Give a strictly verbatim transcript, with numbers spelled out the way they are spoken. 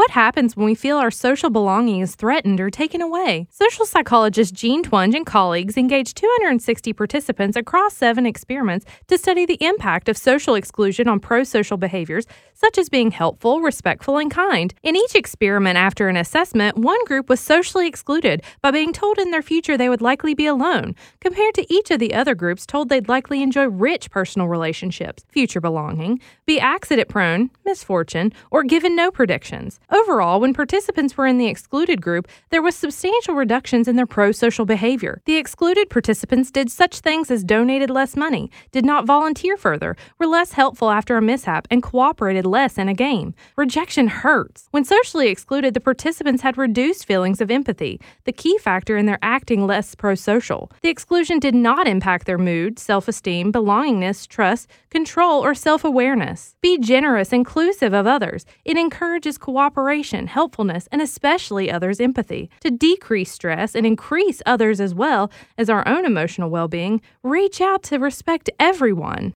what happens when we feel our social belonging is threatened or taken away. Social psychologist Jean Twenge and colleagues engaged two hundred sixty participants across seven experiments to study the impact of social exclusion on pro-social behaviors, such as being helpful, respectful, and kind. In each experiment, after an assessment, one group was socially excluded by being told in their future they would likely be alone, compared to each of the other groups told they'd likely enjoy rich personal relationships, future belonging, be accident-prone, misfortune, or given no predictions. Overall, when participants were in the excluded group, there was substantial reductions in their pro-social behavior. The excluded participants did such things as donated less money, did not volunteer further, were less helpful after a mishap, and cooperated less in a game. Rejection hurts. When socially excluded, the participants had reduced feelings of empathy, the key factor in their acting less pro-social. The exclusion did not impact their mood, self-esteem, belongingness, trust, control, or self-awareness. Be generous, inclusive of others. It encourages cooperation, helpfulness, and especially others' empathy. To decrease stress and increase others as well as our own emotional well-being, reach out to respect everyone.